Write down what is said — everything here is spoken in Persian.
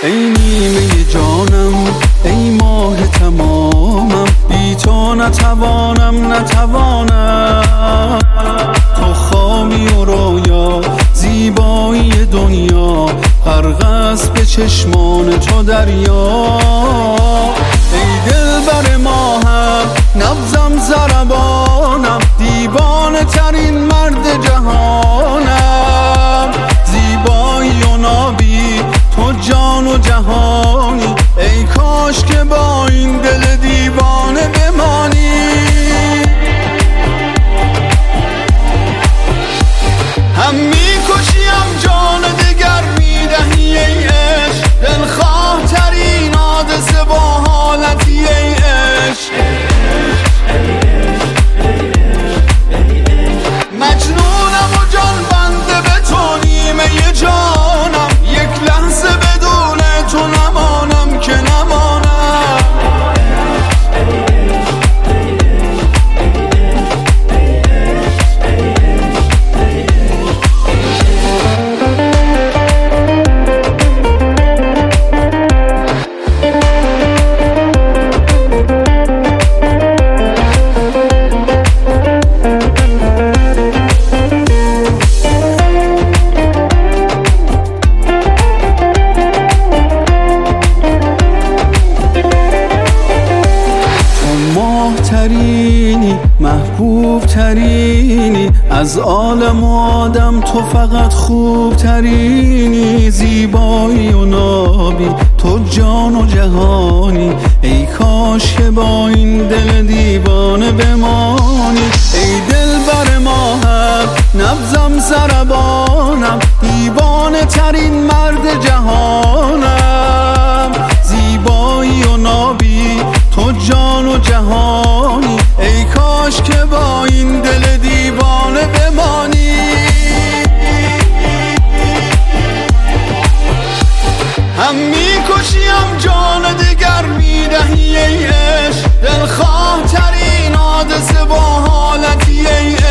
ای نیمه جانم، ای ماه تمامم، بی تو نتوانم تو خوابی و رویا، زیبایی دنیا، غرق است به چشمان تو دریا. ای دلبر ماهم، نبضم ضربانم، دیوانه ترین مرد جهانم، زیبایی و نابی، تو جان و جهانی، ای کاش که با این دل دیوانه بمانی. هم میکشیم جان دگر میدهی ای عشق، دلخواه ترین حادثه با حالتی ای عشق. مجنونم و جان بنده به تو، نیمه جانم، یک لحظه بدون تو نمانم که نمانم. ترینی، محبوب ترینی، از عالم و آدم تو فقط خوب ترینی، زیبایی و نابی، تو جان و جهانی، ای کاش که با این دل دیوانه بمانی. ای دلبر ماهم، نبضم ضربانم، دیوانه ترین مرد جهانم، زیبایی و نابی، تو جان و جهانی، ای کاش که با این دل دیوانه بمانی. هم میکشیم جان دگر میدهی ای عشق، دلخواه ترین حادثه با حالتی ای عشق.